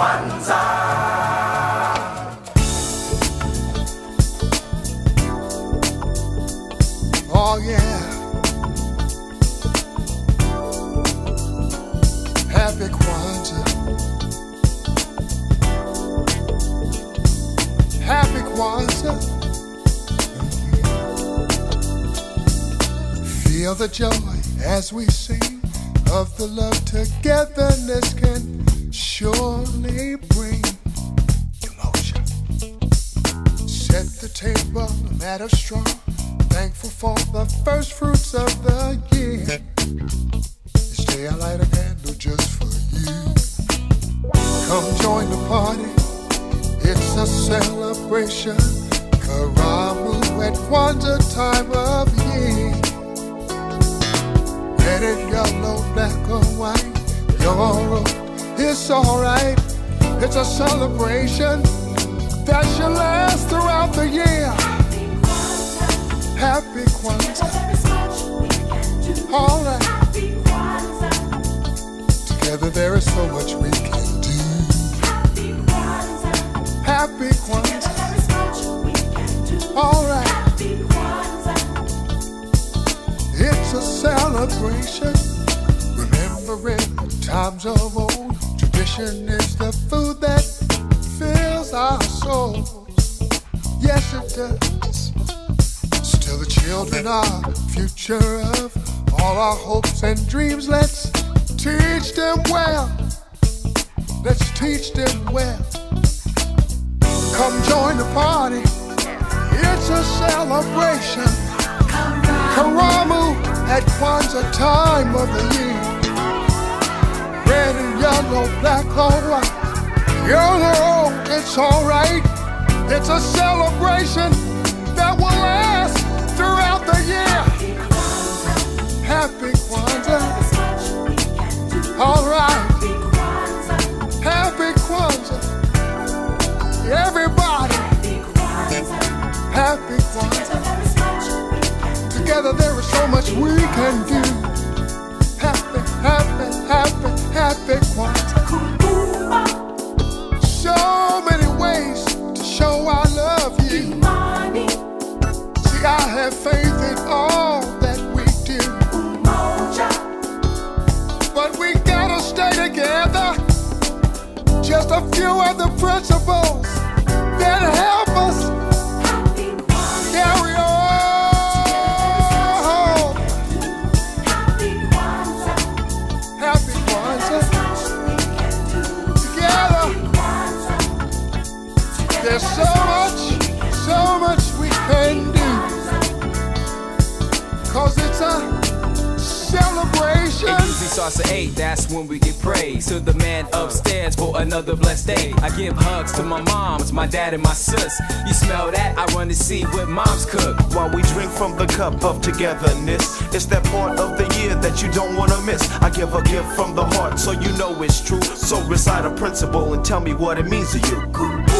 Oh yeah. Happy Kwanzaa. Happy Kwanzaa. Feel the joy as we sing of the love togetherness can surely bring emotion. Set the table, a mat of straw, thankful for the first fruits of the year. This day I light a candle just for you. Come join the party, it's a celebration. Karamu at Kwanzaa time of year. Red and yellow, black or white, young or old, it's alright. It's a celebration that shall last throughout the year. Happy Kwanzaa. Alright. Together there is so much we can do. Happy Kwanzaa. Alright. It's a celebration, remembering times of old. Tradition is the food that fills our souls. Yes, it does. Still the children are the future of all our hopes and dreams. Let's teach them well. Let's teach them well. Come join the party. It's a celebration. Karamu at Kwanzaa time of the year. Red and yellow, black or white, young or old, it's alright. It's a celebration that will last throughout the year. Happy Kwanzaa. Alright. Happy Kwanzaa. Everybody. Happy Kwanzaa. Together there is so much we can do. Happy, happy, happy, happy Kwanzaa. So many ways to show I love you. See, I have faith in all that we do. But we gotta stay together. Just a few of the principles that help us carry on. There's so much we can do. 'Cause it's a celebration. It usually starts at 8, that's when we get praise to the man upstairs for another blessed day. I give hugs to my moms, my dad and my sis. You smell that? I run to see what moms cook. While we drink from the cup of togetherness, it's that part of the year that you don't want to miss. I give a gift from the heart so you know it's true. So recite a principle and tell me what it means to you.